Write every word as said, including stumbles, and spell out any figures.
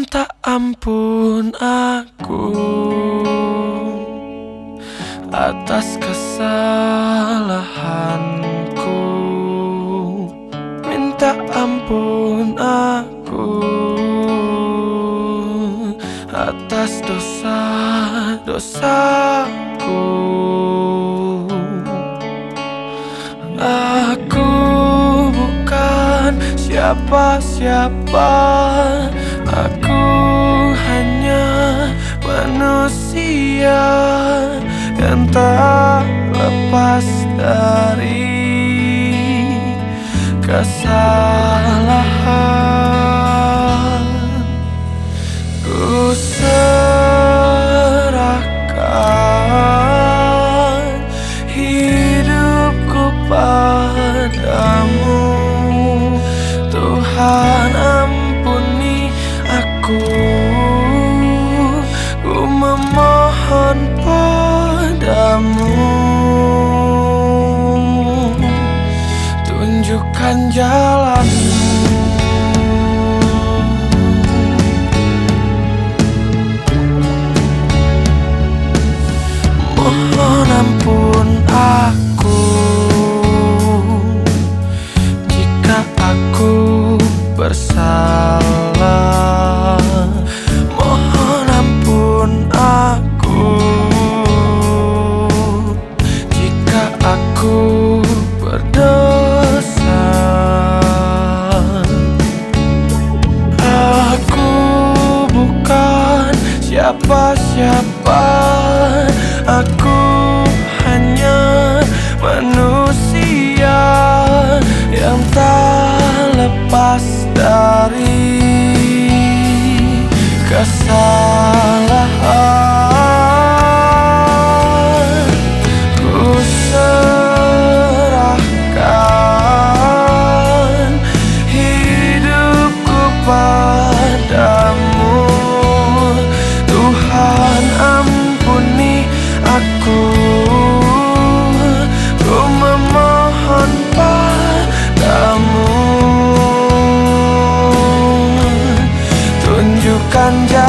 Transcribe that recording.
minta ampun aku atas kesalahanku. Minta ampun aku atas dosa-dosaku. Aku bukan siapa-siapa, aku hanya manusia yang tak lepas dari kesalahan. Ku serahkan hidupku padamu, Tuhan ampuni aku. Ku memohon padamu, tunjukkan jalanmu. Mohon ampun aku jika aku bersalah. Mohon ampun aku jika aku berdosa. Aku bukan siapa-siapa, aku hanya manusia yang tak lepas dari kesalahan. Ku serahkan hidupku padamu, Tuhan ampuni aku. Ku memohon padamu, tunjukkan jalan.